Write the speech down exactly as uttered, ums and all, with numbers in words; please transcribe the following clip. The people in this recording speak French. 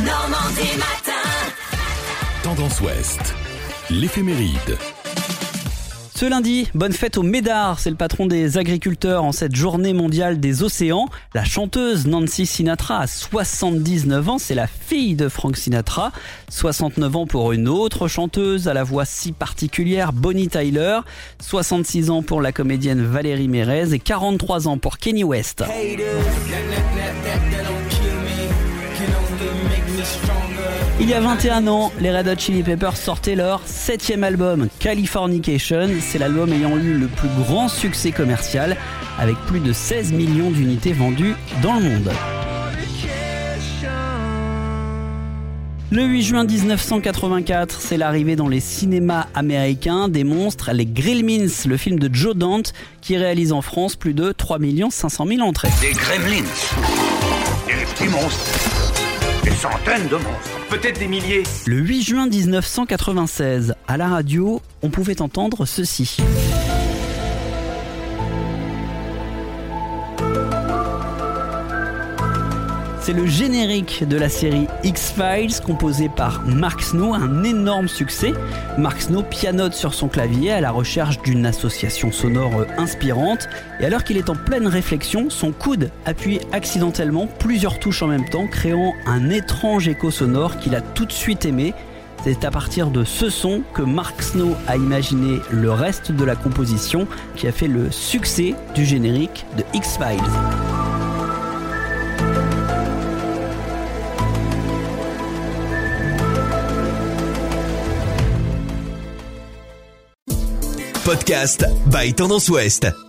Normandie matin. Tendance Ouest, l'éphéméride. Ce lundi, bonne fête au Médard, c'est le patron des agriculteurs en cette journée mondiale des océans. La chanteuse Nancy Sinatra a soixante-dix-neuf ans, c'est la fille de Frank Sinatra. soixante-neuf ans pour une autre chanteuse à la voix si particulière, Bonnie Tyler. soixante-six ans pour la comédienne Valérie Mérez et quarante-trois ans pour Kanye West. Il y a vingt et un ans, les Red Hot Chili Peppers sortaient leur septième album, Californication. C'est l'album ayant eu le plus grand succès commercial, avec plus de seize millions d'unités vendues dans le monde. Le huit juin dix-neuf cent quatre-vingt-quatre, c'est l'arrivée dans les cinémas américains des monstres, les Gremlins, le film de Joe Dante, qui réalise en France plus de trois millions cinq cent mille entrées. Des Gremlins, des petits monstres, des centaines de monstres. Peut-être des milliers. Le huit juin dix-neuf cent quatre-vingt-seize, à la radio, on pouvait entendre ceci. C'est le générique de la série X-Files composé par Mark Snow, un énorme succès. Mark Snow pianote sur son clavier à la recherche d'une association sonore inspirante. Et alors qu'il est en pleine réflexion, son coude appuie accidentellement plusieurs touches en même temps, créant un étrange écho sonore qu'il a tout de suite aimé. C'est à partir de ce son que Mark Snow a imaginé le reste de la composition qui a fait le succès du générique de X-Files. Podcast by Tendance Ouest.